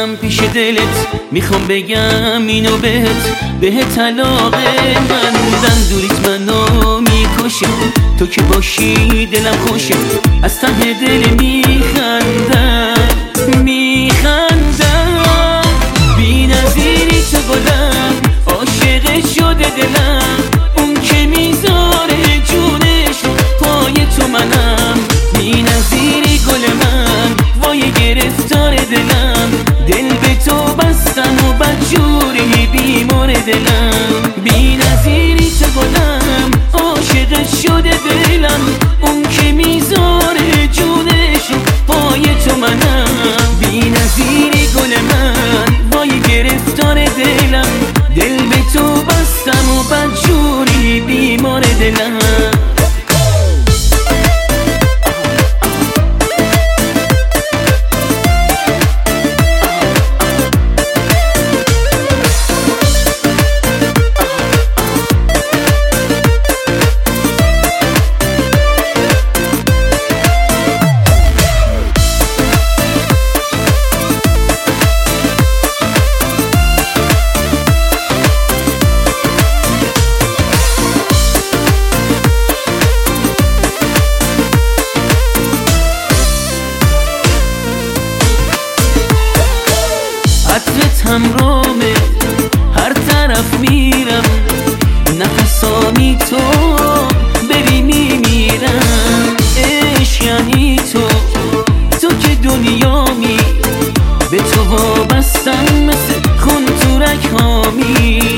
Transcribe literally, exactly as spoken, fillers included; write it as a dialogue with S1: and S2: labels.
S1: اومدم پیش دلت، میخوام بگم اینو بهت، بهت علاقه من بودن. دوریت منو میکشه، تو که باشی دلم خوشه، از ته دل میخندم میخندم. بی نظیری تو گلم، عاشق شده دلم، اون که میذاره جونش پای تو منم. بی نظیری گل من، وای گرفتار دلم، دل به تو بستم و بدجوری بیمار دلم. بی نظیری تو گلم، عاشق شده دلم، اون که میذاره جونش پای تو منم. بی نظیری گل من، وای گرفتار دلم، دل به تو بستم و بدجوری بیمار دلم. عطرت همرامه، هر طرف میرم، نفسامی تو بری میمیرم. عشق یعنی تو، تو که دنیامی، به تو وابستم مثل خون تو رگ هامی.